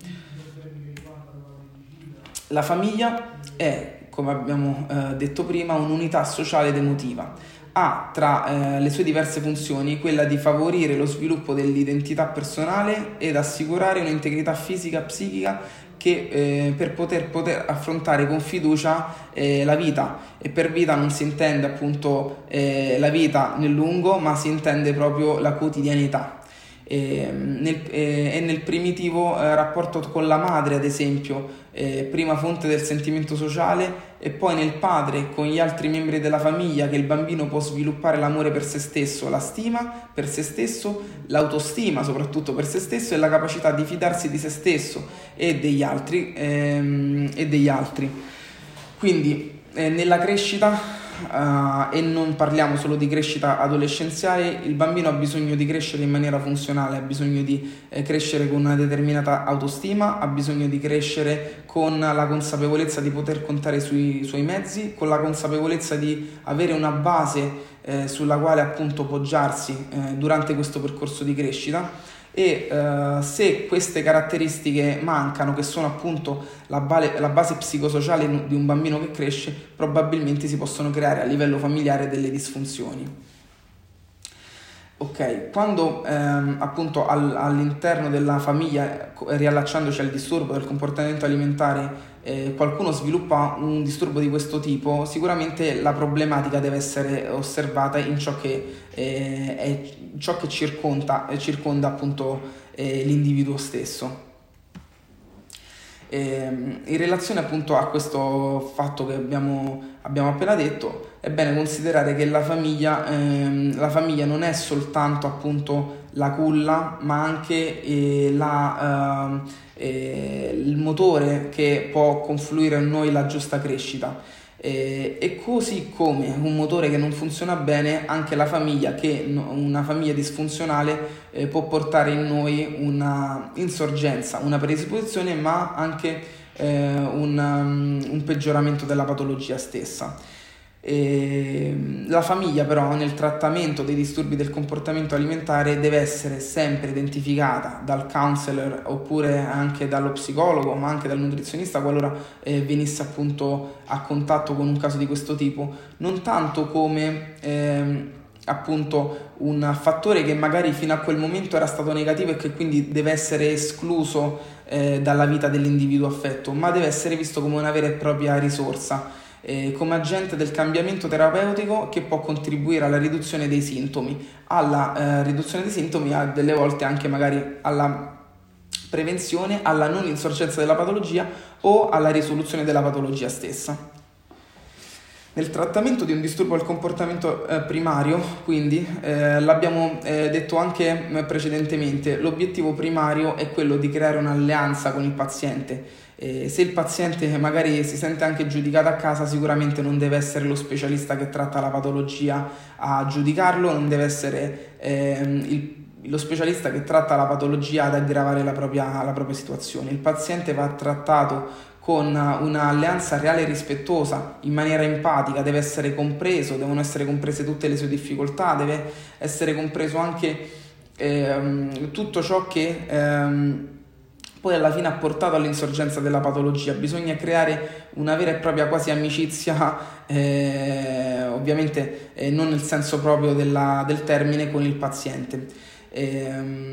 Speaker 1: La famiglia è, come abbiamo eh, detto prima, un'unità sociale ed emotiva. Ha tra eh, le sue diverse funzioni quella di favorire lo sviluppo dell'identità personale ed assicurare un'integrità fisica e psichica che eh, per poter, poter affrontare con fiducia eh, la vita. E per vita non si intende appunto eh, la vita nel lungo, ma si intende proprio la quotidianità. E nel, e nel primitivo eh, rapporto con la madre, ad esempio, eh, prima fonte del sentimento sociale, e poi nel padre con gli altri membri della famiglia che il bambino può sviluppare l'amore per se stesso, la stima per se stesso, l'autostima soprattutto per se stesso e la capacità di fidarsi di se stesso e degli altri. Ehm, e degli altri. Quindi eh, nella crescita Uh, e non parliamo solo di crescita adolescenziale, il bambino ha bisogno di crescere in maniera funzionale, ha bisogno di eh, crescere con una determinata autostima, ha bisogno di crescere con la consapevolezza di poter contare sui suoi mezzi, con la consapevolezza di avere una base eh, sulla quale appunto poggiarsi eh, durante questo percorso di crescita. E uh, se queste caratteristiche mancano, che sono appunto la, base, la base psicosociale di un bambino che cresce, probabilmente si possono creare a livello familiare delle disfunzioni. Ok, quando ehm, appunto al, all'interno della famiglia, riallacciandoci al disturbo del comportamento alimentare, eh, qualcuno sviluppa un disturbo di questo tipo, sicuramente la problematica deve essere osservata in ciò che, eh, è, ciò che circonda, circonda appunto eh, l'individuo stesso. E, in relazione appunto a questo fatto che abbiamo, abbiamo appena detto, è bene considerare che la famiglia, ehm, la famiglia non è soltanto appunto la culla, ma anche eh, la, eh, il motore che può confluire in noi la giusta crescita. E, e così come un motore che non funziona bene, anche la famiglia, che una famiglia disfunzionale eh, può portare in noi una insorgenza, una predisposizione, ma anche eh, un, um, un peggioramento della patologia stessa. E la famiglia però nel trattamento dei disturbi del comportamento alimentare deve essere sempre identificata dal counselor oppure anche dallo psicologo, ma anche dal nutrizionista qualora eh, venisse appunto a contatto con un caso di questo tipo, non tanto come ehm, appunto un fattore che magari fino a quel momento era stato negativo e che quindi deve essere escluso eh, dalla vita dell'individuo affetto, ma deve essere visto come una vera e propria risorsa, Eh, come agente del cambiamento terapeutico che può contribuire alla riduzione dei sintomi, alla eh, riduzione dei sintomi, a delle volte anche magari alla prevenzione, alla non insorgenza della patologia o alla risoluzione della patologia stessa. Nel trattamento di un disturbo del comportamento eh, primario, quindi, eh, l'abbiamo eh, detto anche eh, precedentemente, l'obiettivo primario è quello di creare un'alleanza con il paziente. Eh, se il paziente magari si sente anche giudicato a casa, sicuramente non deve essere lo specialista che tratta la patologia a giudicarlo, non deve essere ehm, il, lo specialista che tratta la patologia ad aggravare la propria, la propria situazione. Il paziente va trattato con un'alleanza reale e rispettosa, in maniera empatica, deve essere compreso, devono essere comprese tutte le sue difficoltà, deve essere compreso anche ehm, tutto ciò che ehm, poi alla fine ha portato all'insorgenza della patologia. Bisogna creare una vera e propria quasi amicizia, eh, ovviamente eh, non nel senso proprio della, del termine, con il paziente. E,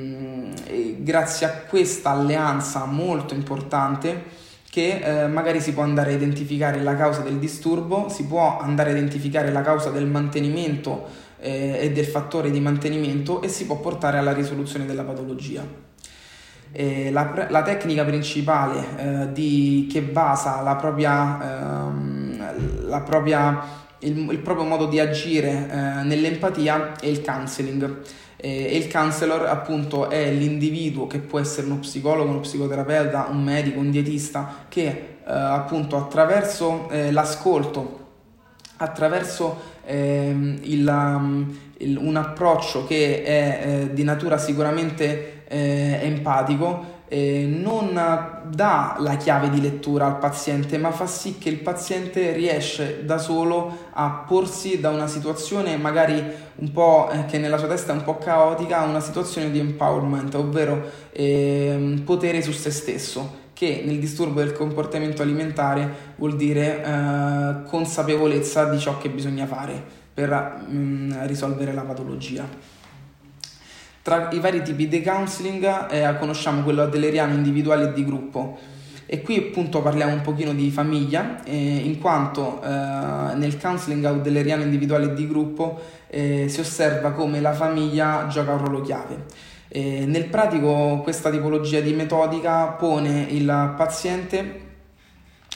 Speaker 1: e grazie a questa alleanza molto importante che eh, magari si può andare a identificare la causa del disturbo, si può andare a identificare la causa del mantenimento eh, e del fattore di mantenimento e si può portare alla risoluzione della patologia. Eh, la, la tecnica principale eh, di, che basa la propria, ehm, la propria, il, il proprio modo di agire eh, nell'empatia è il counseling. Eh, e il counselor appunto è l'individuo, che può essere uno psicologo, uno psicoterapeuta, un medico, un dietista, che eh, appunto attraverso eh, l'ascolto, attraverso ehm, il, um, il, un approccio che è eh, di natura sicuramente Eh, empatico, eh, non dà la chiave di lettura al paziente, ma fa sì che il paziente riesce da solo a porsi da una situazione magari un po' eh, che nella sua testa è un po' caotica, a una situazione di empowerment, ovvero eh, potere su se stesso, che nel disturbo del comportamento alimentare vuol dire eh, consapevolezza di ciò che bisogna fare per mh, risolvere la patologia. Tra i vari tipi di counseling eh, conosciamo quello adleriano individuale e di gruppo, e qui appunto parliamo un pochino di famiglia, eh, in quanto eh, nel counseling adleriano individuale e di gruppo eh, si osserva come la famiglia gioca un ruolo chiave. Eh, nel pratico questa tipologia di metodica pone il paziente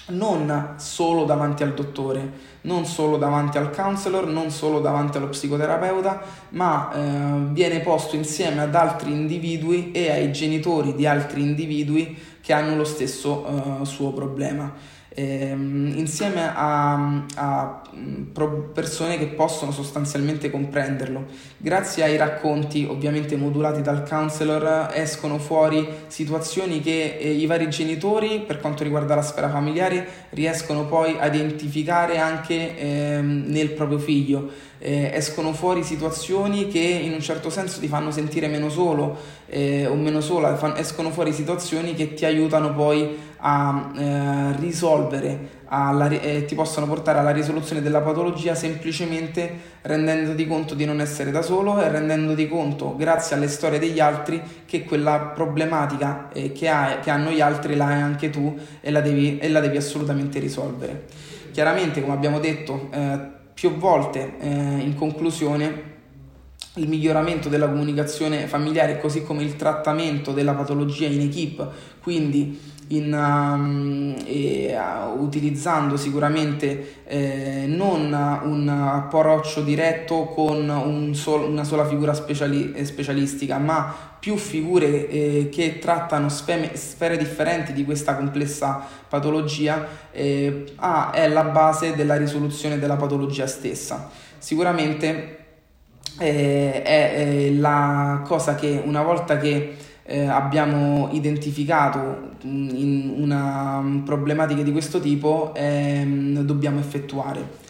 Speaker 1: non solo davanti al dottore, non solo davanti al counselor, non solo davanti allo psicoterapeuta, ma eh, viene posto insieme ad altri individui e ai genitori di altri individui che hanno lo stesso eh, suo problema. Ehm, insieme a, a pro- persone che possono sostanzialmente comprenderlo. Grazie ai racconti, ovviamente modulati dal counselor, escono fuori situazioni che eh, i vari genitori, per quanto riguarda la sfera familiare, riescono poi a identificare anche ehm, nel proprio figlio. Eh, escono fuori situazioni che in un certo senso ti fanno sentire meno solo eh, o meno sola, fan- escono fuori situazioni che ti aiutano poi a eh, risolvere, alla, eh, ti possono portare alla risoluzione della patologia semplicemente rendendoti conto di non essere da solo e rendendoti conto, grazie alle storie degli altri, che quella problematica eh, che, hai, che hanno gli altri la hai anche tu e la devi, e la devi assolutamente risolvere. Chiaramente, come abbiamo detto eh, più volte eh, in conclusione, il miglioramento della comunicazione familiare, così come il trattamento della patologia in equipe, quindi in, um, e, uh, utilizzando sicuramente eh, non un approccio diretto con un sol- una sola figura speciali- specialistica, ma più figure eh, che trattano sfere, sfere differenti di questa complessa patologia, eh, ah, è la base della risoluzione della patologia stessa. Sicuramente eh, è eh, la cosa che una volta che eh, abbiamo identificato mh, in una mh, problematica di questo tipo ehm, dobbiamo effettuare.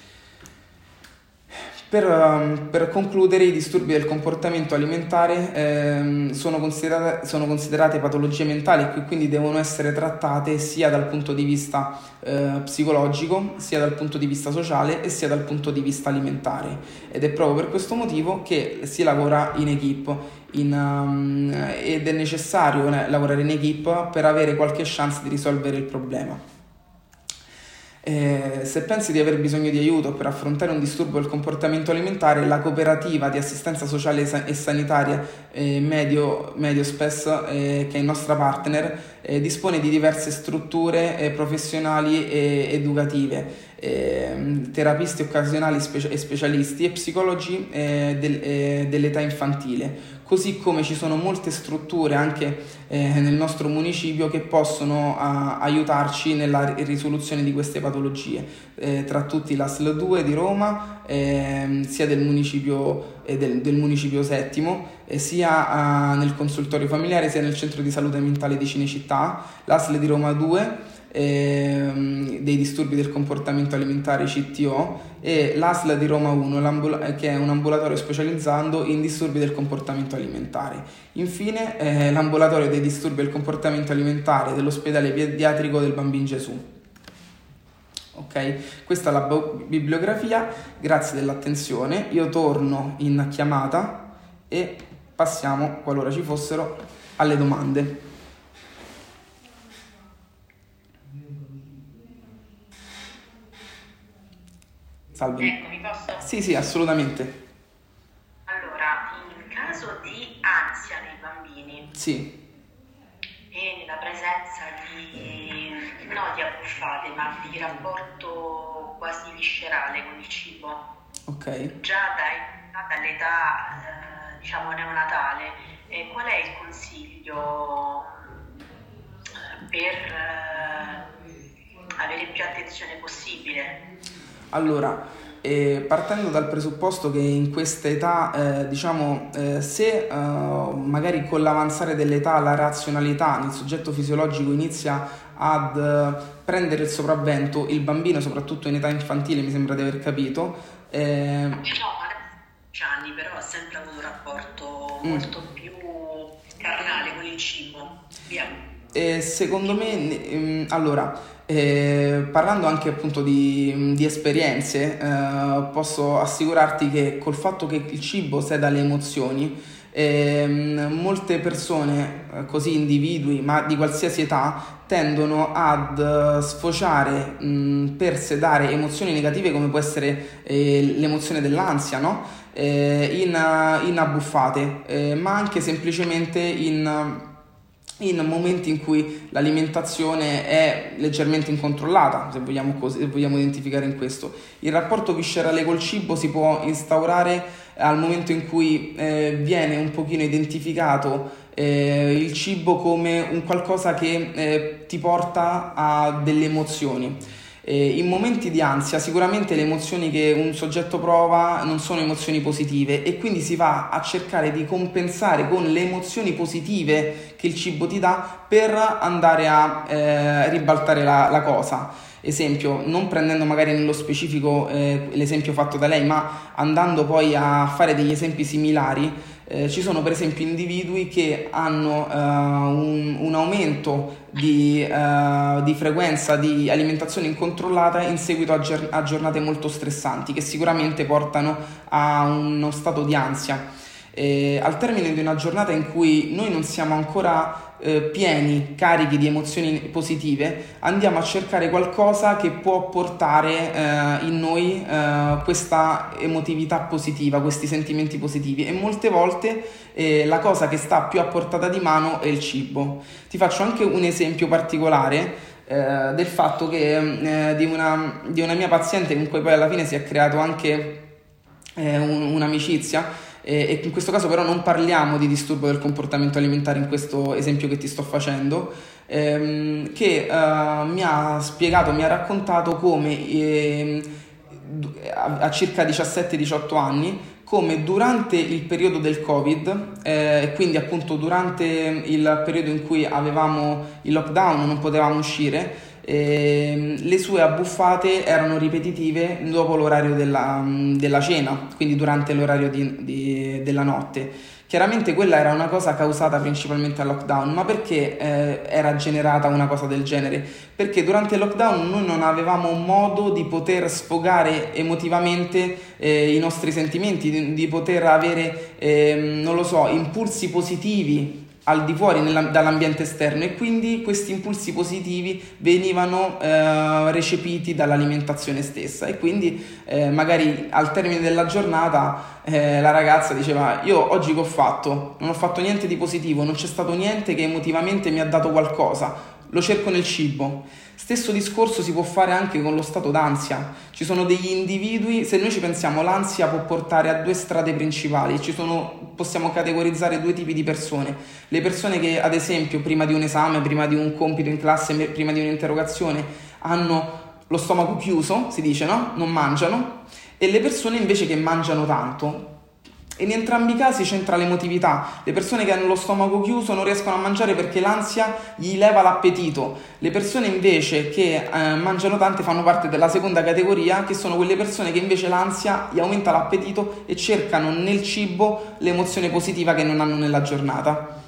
Speaker 1: Per, um, per concludere, i disturbi del comportamento alimentare ehm, sono considerate, sono considerate patologie mentali e quindi devono essere trattate sia dal punto di vista eh, psicologico, sia dal punto di vista sociale e sia dal punto di vista alimentare. Ed è proprio per questo motivo che si lavora in equipe in, um, ed è necessario lavorare in equipe per avere qualche chance di risolvere il problema. Eh, se pensi di aver bisogno di aiuto per affrontare un disturbo del comportamento alimentare, la cooperativa di assistenza sociale e sanitaria eh, Medio, Mediospes, eh, che è il nostro partner, eh, dispone di diverse strutture eh, professionali e educative, eh, terapisti occasionali spe- e specialisti e psicologi eh, del, eh, dell'età infantile, così come ci sono molte strutture anche eh, nel nostro municipio che possono a, aiutarci nella risoluzione di queste patologie, eh, tra tutti l'A S L due di Roma, eh, sia del municipio, eh, del, del municipio settimo, eh, sia eh, nel consultorio familiare, sia nel centro di salute mentale di Cinecittà, l'A S L di Roma due, ehm, dei disturbi del comportamento alimentare C T O, e l'A S L di Roma uno, che è un ambulatorio specializzando in disturbi del comportamento alimentare. Infine eh, l'ambulatorio dei disturbi del comportamento alimentare dell'ospedale pediatrico del Bambin Gesù. Ok, questa è la bibliografia, grazie dell'attenzione, io torno in chiamata e passiamo, qualora ci fossero, alle domande. Salve.
Speaker 2: Eccomi, posso?
Speaker 1: Sì, sì, assolutamente.
Speaker 2: Allora, in caso di ansia nei bambini
Speaker 1: Sì,
Speaker 2: e nella presenza di, no di abbuffate, ma di rapporto quasi viscerale con il cibo,
Speaker 1: ok.
Speaker 2: già dai- dall'età, eh, diciamo, neonatale, eh, qual è il consiglio eh, per eh, avere più attenzione possibile?
Speaker 1: Allora, eh, partendo dal presupposto che in questa età, eh, diciamo, eh, se eh, magari con l'avanzare dell'età la razionalità nel soggetto fisiologico inizia ad eh, prendere il sopravvento, il bambino, soprattutto in età infantile, mi sembra di aver capito, eh,
Speaker 2: No, ma dieci anni però ha sempre avuto un rapporto
Speaker 1: mm.
Speaker 2: molto più carnale con il cibo. Via.
Speaker 1: E secondo me, ehm, allora, eh, parlando anche appunto di, di esperienze, eh, posso assicurarti che col fatto che il cibo seda le emozioni, ehm, molte persone, eh, così individui, ma di qualsiasi età, tendono ad eh, sfociare mh, per sedare emozioni negative come può essere eh, l'emozione dell'ansia, no? Eh, in, in abbuffate, eh, ma anche semplicemente in in momenti in cui l'alimentazione è leggermente incontrollata, se vogliamo, così, se vogliamo identificare in questo. Il rapporto viscerale col cibo si può instaurare al momento in cui eh, viene un pochino identificato eh, il cibo come un qualcosa che eh, ti porta a delle emozioni. In momenti di ansia sicuramente le emozioni che un soggetto prova non sono emozioni positive e quindi si va a cercare di compensare con le emozioni positive che il cibo ti dà per andare a eh, ribaltare la, la cosa. Esempio, non prendendo magari nello specifico eh, l'esempio fatto da lei, ma andando poi a fare degli esempi similari. Eh, ci sono per esempio individui che hanno uh, un, un aumento di, uh, di frequenza di alimentazione incontrollata in seguito a, gior- a giornate molto stressanti, che sicuramente portano a uno stato di ansia. Eh, al termine di una giornata in cui noi non siamo ancora eh, pieni, carichi di emozioni positive, andiamo a cercare qualcosa che può portare eh, in noi eh, questa emotività positiva, questi sentimenti positivi, e molte volte eh, la cosa che sta più a portata di mano è il cibo. Ti faccio anche un esempio particolare eh, del fatto che eh, di, una, di una mia paziente con cui poi alla fine si è creato anche eh, un, un'amicizia. E in questo caso però non parliamo di disturbo del comportamento alimentare in questo esempio che ti sto facendo, ehm, che eh, mi ha spiegato, mi ha raccontato come eh, a circa diciassette diciotto anni, come durante il periodo del Covid, e eh, quindi appunto durante il periodo in cui avevamo il lockdown, non potevamo uscire, Eh, le sue abbuffate erano ripetitive dopo l'orario della, della cena, quindi durante l'orario di, di, della notte. Chiaramente quella era una cosa causata principalmente dal lockdown, ma perché eh, era generata una cosa del genere? Perché durante il lockdown noi non avevamo modo di poter sfogare emotivamente eh, i nostri sentimenti, di, di poter avere, eh, non lo so, impulsi positivi al di fuori nella, dall'ambiente esterno, e quindi questi impulsi positivi venivano eh, recepiti dall'alimentazione stessa, e quindi eh, magari al termine della giornata eh, la ragazza diceva: io oggi che ho fatto? Non ho fatto niente di positivo, non c'è stato niente che emotivamente mi ha dato qualcosa, lo cerco nel cibo. Stesso discorso si può fare anche con lo stato d'ansia. Ci sono degli individui, se noi ci pensiamo, l'ansia può portare a due strade principali. Ci sono, possiamo categorizzare due tipi di persone: le persone che ad esempio prima di un esame, prima di un compito in classe, prima di un'interrogazione hanno lo stomaco chiuso, si dice, no? Non mangiano, e le persone invece che mangiano tanto. E in entrambi i casi c'entra l'emotività. Le persone che hanno lo stomaco chiuso non riescono a mangiare perché l'ansia gli leva l'appetito. Le persone invece che eh, mangiano tante fanno parte della seconda categoria, che sono quelle persone che invece l'ansia gli aumenta l'appetito e cercano nel cibo l'emozione positiva che non hanno nella giornata.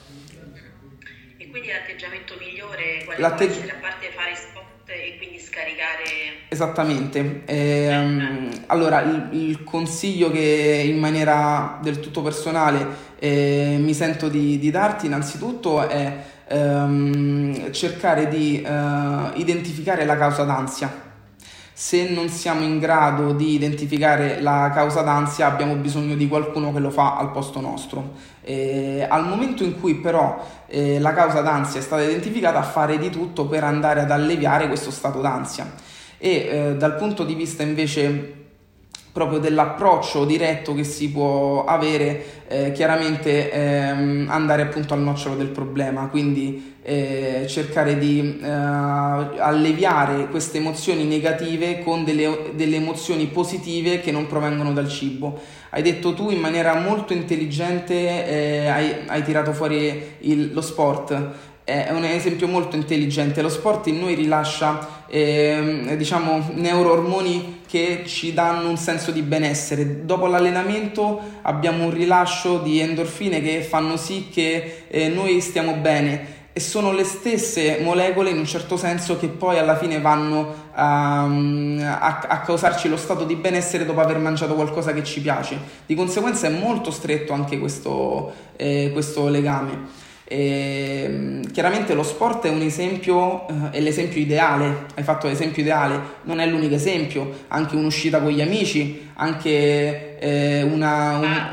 Speaker 2: E quindi l'atteggiamento migliore quale
Speaker 1: L'atteggi-
Speaker 2: può essere, a parte fare sport e quindi scaricare?
Speaker 1: Esattamente. Ehm, allora, il, il consiglio che in maniera del tutto personale eh, mi sento di, di darti innanzitutto è ehm, cercare di eh, identificare la causa d'ansia. Se non siamo in grado di identificare la causa d'ansia, abbiamo bisogno di qualcuno che lo fa al posto nostro. Eh, al momento in cui però eh, la causa d'ansia è stata identificata, fare di tutto per andare ad alleviare questo stato d'ansia. E eh, dal punto di vista invece proprio dell'approccio diretto che si può avere, eh, chiaramente ehm, andare appunto al nocciolo del problema, quindi eh, cercare di eh, alleviare queste emozioni negative con delle, delle emozioni positive che non provengono dal cibo. Hai detto tu in maniera molto intelligente, eh, hai, hai tirato fuori il, lo sport. È un esempio molto intelligente. Lo sport in noi rilascia eh, diciamo neuroormoni che ci danno un senso di benessere. Dopo l'allenamento abbiamo un rilascio di endorfine che fanno sì che eh, noi stiamo bene, e sono le stesse molecole in un certo senso che poi alla fine vanno um, a, a causarci lo stato di benessere dopo aver mangiato qualcosa che ci piace. Di conseguenza è molto stretto anche questo, eh, questo legame. E, chiaramente lo sport è un esempio, eh, è l'esempio ideale. Hai fatto l'esempio ideale, non è l'unico esempio. Anche un'uscita con gli amici, anche eh, una, un,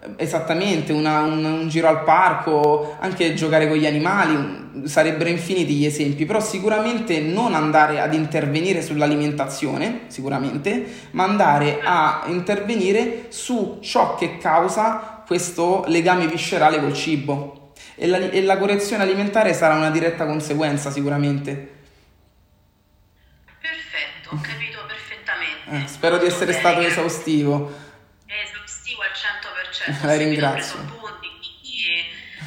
Speaker 1: Esattamente, una- un, un giro al parco, anche giocare con gli animali, un- sarebbero infiniti gli esempi, però sicuramente non andare ad intervenire sull'alimentazione, sicuramente, ma andare a intervenire su ciò che causa questo legame viscerale col cibo. E la, e la correzione alimentare sarà una diretta conseguenza, sicuramente.
Speaker 2: Perfetto, ho capito
Speaker 1: Eh,
Speaker 2: perfettamente,
Speaker 1: spero di
Speaker 2: molto
Speaker 1: essere
Speaker 2: bene,
Speaker 1: stato
Speaker 2: grazie.
Speaker 1: esaustivo.
Speaker 2: È esaustivo al cento per cento,
Speaker 1: La
Speaker 2: ho seguito, ho
Speaker 1: ringrazio.
Speaker 2: preso appunti, quindi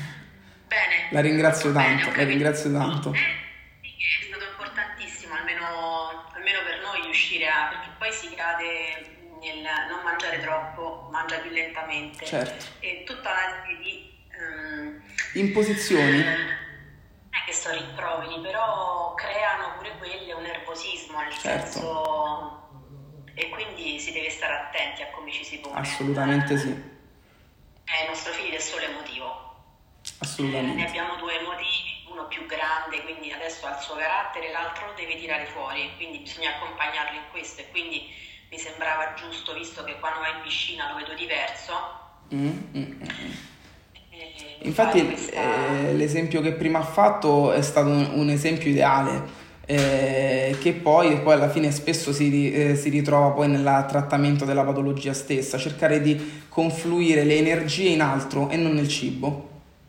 Speaker 2: bene,
Speaker 1: La ringrazio
Speaker 2: molto bene,
Speaker 1: tanto,
Speaker 2: ho
Speaker 1: la
Speaker 2: capito.
Speaker 1: ringrazio tanto.
Speaker 2: Eh, sì, che è stato importantissimo, almeno, almeno per noi, riuscire a, perché poi si cade nel non mangiare troppo, mangia più lentamente,
Speaker 1: Certo.
Speaker 2: e tutta una serie di... ehm,
Speaker 1: Imposizioni?
Speaker 2: non è che sto rimproveri, però creano pure quelle un nervosismo, nel
Speaker 1: Certo,
Speaker 2: senso... E quindi si deve stare attenti a come ci si pone.
Speaker 1: assolutamente sì,
Speaker 2: Eh, il nostro figlio è solo emotivo. Eh, ne
Speaker 1: assolutamente.
Speaker 2: abbiamo due motivi, uno più grande, quindi adesso ha il suo carattere, l'altro lo deve tirare fuori, quindi bisogna accompagnarlo in questo, e quindi mi sembrava giusto, visto che quando va in piscina lo vedo diverso,
Speaker 1: Mm, mm, mm, mm.
Speaker 2: eh, fare
Speaker 1: Infatti
Speaker 2: questa...
Speaker 1: eh, l'esempio che prima ha fatto è stato un, un esempio ideale, eh, che poi, poi alla fine spesso si, ri- eh, si ritrova poi nel trattamento della patologia stessa, cercare di confluire le energie in altro e non nel cibo.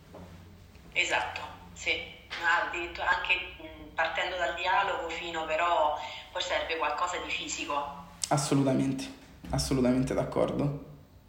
Speaker 2: Esatto, sì, ma addirittura anche mh, partendo dal dialogo fino però poi serve qualcosa di fisico,
Speaker 1: Assolutamente, assolutamente d'accordo.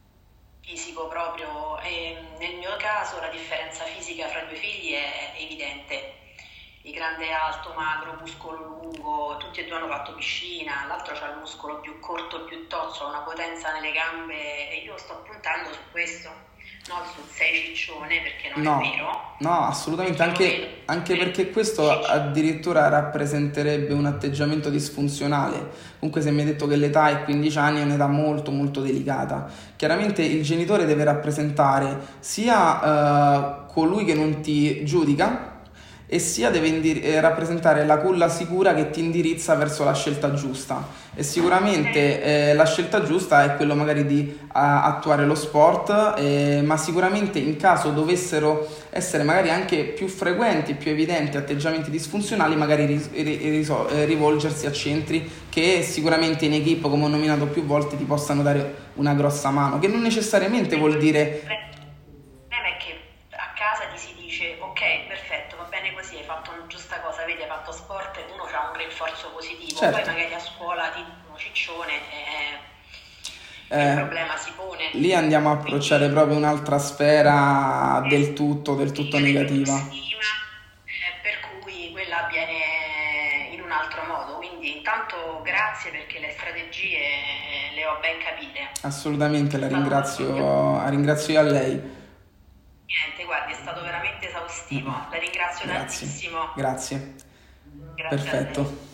Speaker 2: fisico proprio, e nel mio caso la differenza fisica fra i due figli è evidente. Il grande è alto, magro, muscolo lungo, tutti e due hanno fatto piscina, l'altro ha il muscolo più corto e più tozzo, ha una potenza nelle gambe, e io sto puntando su questo, non sul sei ciccione, perché non è
Speaker 1: No,
Speaker 2: vero,
Speaker 1: no, assolutamente,
Speaker 2: perché lo vedo.
Speaker 1: anche, anche
Speaker 2: Eh,
Speaker 1: perché questo
Speaker 2: sì,
Speaker 1: addirittura rappresenterebbe un atteggiamento disfunzionale. Comunque se mi hai detto che l'età è quindici anni, è un'età molto molto delicata. Chiaramente il genitore deve rappresentare sia eh, colui che non ti giudica, e sia deve indi- eh, rappresentare la culla sicura che ti indirizza verso la scelta giusta. E sicuramente eh, la scelta giusta è quello magari di a- attuare lo sport, eh, ma sicuramente in caso dovessero essere magari anche più frequenti, più evidenti atteggiamenti disfunzionali, magari ris- ri- riso- eh, rivolgersi a centri che sicuramente in equipe, come ho nominato più volte, ti possano dare una grossa mano, che non necessariamente vuol dire...
Speaker 2: Il problema è che a casa ti si dice ok, perfetto, va bene così, hai fatto una giusta cosa, vedi, hai fatto sport, e uno ha un rinforzo positivo, poi
Speaker 1: Certo.
Speaker 2: magari a scuola ti dicono ciccione e, e il
Speaker 1: Eh,
Speaker 2: problema si pone.
Speaker 1: lì andiamo a approcciare
Speaker 2: Quindi
Speaker 1: proprio un'altra sfera del tutto, del tutto
Speaker 2: livello di
Speaker 1: negativa.
Speaker 2: autostima, eh, per cui quella avviene in un altro modo. Quindi intanto grazie, perché le strategie eh, le ho ben capite.
Speaker 1: Assolutamente, la
Speaker 2: È stato
Speaker 1: ringrazio,
Speaker 2: proprio
Speaker 1: la ringrazio io a lei.
Speaker 2: niente, guardi, è stato veramente esaustivo. La ringrazio
Speaker 1: Grazie,
Speaker 2: tantissimo.
Speaker 1: grazie,
Speaker 2: Grazie a lei.
Speaker 1: perfetto.